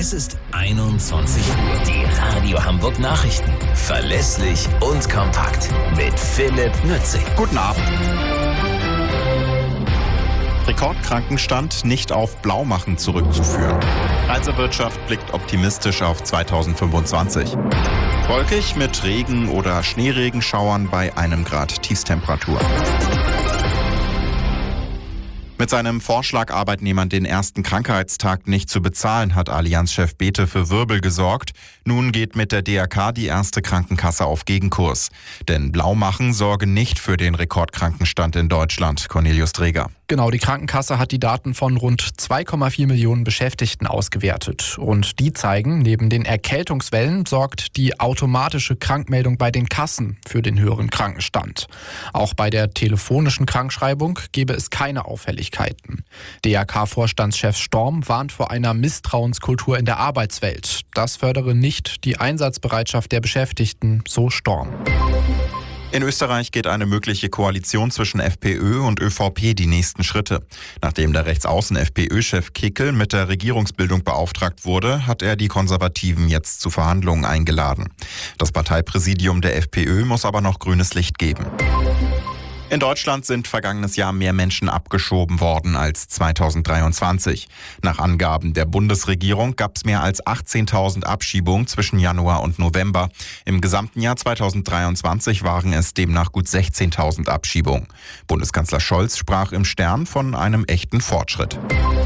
Es ist 21 Uhr. Die Radio Hamburg Nachrichten. Verlässlich und kompakt. Mit Philipp Nützig. Guten Abend. Rekordkrankenstand nicht auf Blaumachen zurückzuführen. Reisewirtschaft blickt optimistisch auf 2025. Wolkig mit Regen- oder Schneeregenschauern bei 1 Grad Tiefstemperatur. Mit seinem Vorschlag, Arbeitnehmern den ersten Krankheitstag nicht zu bezahlen, hat Allianz-Chef Bethe für Wirbel gesorgt. Nun geht mit der DRK die erste Krankenkasse auf Gegenkurs. Denn Blaumachen sorgen nicht für den Rekordkrankenstand in Deutschland. Cornelius Dreger. Genau, die Krankenkasse hat die Daten von rund 2,4 Millionen Beschäftigten ausgewertet. Und die zeigen, neben den Erkältungswellen sorgt die automatische Krankmeldung bei den Kassen für den höheren Krankenstand. Auch bei der telefonischen Krankschreibung gebe es keine Auffälligkeiten. DRK-Vorstandschef Storm warnt vor einer Misstrauenskultur in der Arbeitswelt. Das fördere nicht die Einsatzbereitschaft der Beschäftigten, so Storm. In Österreich geht eine mögliche Koalition zwischen FPÖ und ÖVP die nächsten Schritte. Nachdem der Rechtsaußen-FPÖ-Chef Kickl mit der Regierungsbildung beauftragt wurde, hat er die Konservativen jetzt zu Verhandlungen eingeladen. Das Parteipräsidium der FPÖ muss aber noch grünes Licht geben. In Deutschland sind vergangenes Jahr mehr Menschen abgeschoben worden als 2023. Nach Angaben der Bundesregierung gab es mehr als 18.000 Abschiebungen zwischen Januar und November. Im gesamten Jahr 2023 waren es demnach gut 16.000 Abschiebungen. Bundeskanzler Scholz sprach im Stern von einem echten Fortschritt.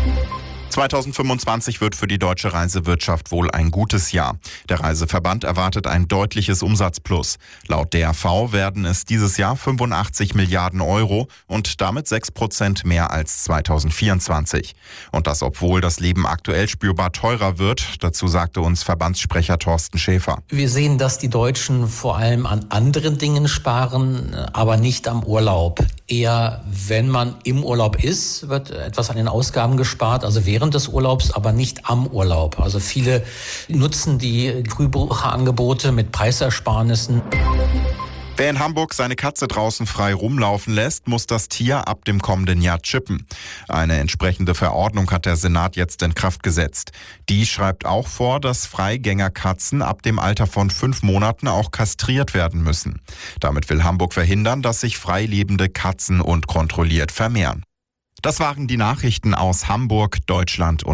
2025 wird für die deutsche Reisewirtschaft wohl ein gutes Jahr. Der Reiseverband erwartet ein deutliches Umsatzplus. Laut DRV werden es dieses Jahr 85 Milliarden Euro und damit 6% mehr als 2024. Und das, obwohl das Leben aktuell spürbar teurer wird. Dazu sagte uns Verbandssprecher Thorsten Schäfer. Wir sehen, dass die Deutschen vor allem an anderen Dingen sparen, aber nicht am Urlaub. Eher, wenn man im Urlaub ist, wird etwas an den Ausgaben gespart, also während des Urlaubs, aber nicht am Urlaub. Also viele nutzen die Frühbucherangebote mit Preisersparnissen. Wer in Hamburg seine Katze draußen frei rumlaufen lässt, muss das Tier ab dem kommenden Jahr chippen. Eine entsprechende Verordnung hat der Senat jetzt in Kraft gesetzt. Die schreibt auch vor, dass Freigängerkatzen ab dem Alter von 5 Monaten auch kastriert werden müssen. Damit will Hamburg verhindern, dass sich freilebende Katzen unkontrolliert vermehren. Das waren die Nachrichten aus Hamburg, Deutschland und